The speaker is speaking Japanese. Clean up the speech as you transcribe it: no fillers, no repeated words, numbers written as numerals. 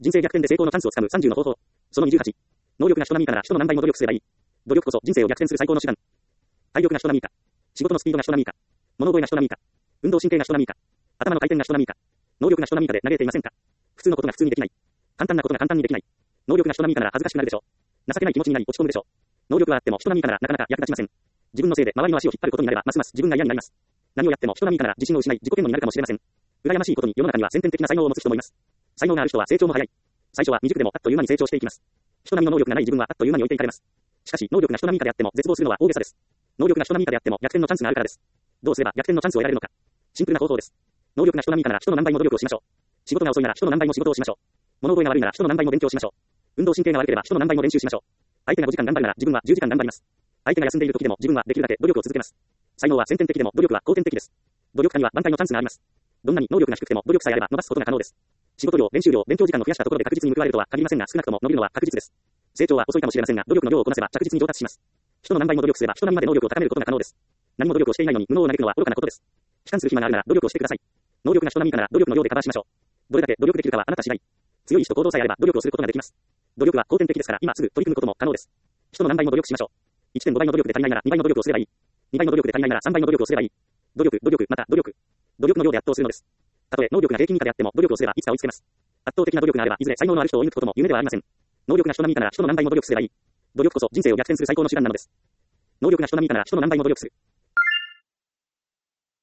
人生逆転で成功のチャンスをつかむ30の方法。その28。能力が人並みから人の何倍も努力すればいい。努力こそ人生を逆転する最高の手段。体力が人並みか。仕事のスピードが人並みか。物覚えが人並みか。運動神経が人並みか。頭の回転が人並みか。能力が人並みかで嘆いていませんか。普通のことが普通にできない。簡単なことが簡単にできない。能力が人並みかなら恥ずかしくなるでしょう。情けない気持ちになり落ち込むでしょう。能力はあっても人並みかならなかなか役立ちません。自分のせいで周りの足を引っ張ることになればますます自分が嫌になります。何をやっても人並みかなら自信を失い自己嫌悪になるかもしれません。羨ましいことに世の中には先天的な才能を持つ人もいます。才能がある人は成長も早い。最初は未熟でもあっという間に成長していきます。人並みの能力がない自分はあっという間に置いていかれます。しかし能力が人並みかであっても絶望するのは大げさです。能力が人並みかであっても逆転のチャンスがあるからです。どうすれば逆転のチャンスを得られるのか。シンプルな方法です。能力が人並みかなら人の何倍も努力をしましょう。仕事が遅いなら人の何倍も仕事をしましょう。物覚えが悪いなら人の何倍も勉強しましょう。運動神経が悪ければ人の何倍も練習しましょう。相手が5時間頑張るなら自分は10時間頑張ります。相手が休んでいる時でも自分はできるだけ努力を続けます。才能は先天的でも努力は後天的です。努力家には挽回のチャンスがあります。どんなに能力が低くても努力さえあれば伸ばすことが可能です。仕事量、練習量、勉強時間を増やしたところで確実に報われるとは限りませんが少なくとも伸びるのは確実です。成長は遅いかもしれませんが努力の量をこなせば着実に上達します。人の何倍も努力すれば人並みまで能力を高めることが可能です。何も努力をしていないのに無能を嘆くのは愚かなことです。悲観する暇があるなら努力をしてください。能力が人並みかなら努力の量でカバーしましょう。どれだけ努力できるかはあなた次第。強い意志と行動さえあれば努力をすることができます。努力は後天的ですから今すぐ取り組むことも可能です。人の何倍も努力しましょう。1.5 倍の努力で足りないなら2倍の努力をすればいい。2倍の努力で足りないなら3倍の努力をすればいい。努力、また努力。努力の量で圧倒するのです。たとえ能力が平均以下であっても努力をすればいつか追いつけます。圧倒的な努力があればいずれ才能のある人を射抜くことも夢ではありません。能力が人並みかなら人の何倍も努力すればいい。努力こそ人生を逆転する最高の手段なのです。能力が人並みかなら人の何倍も努力する。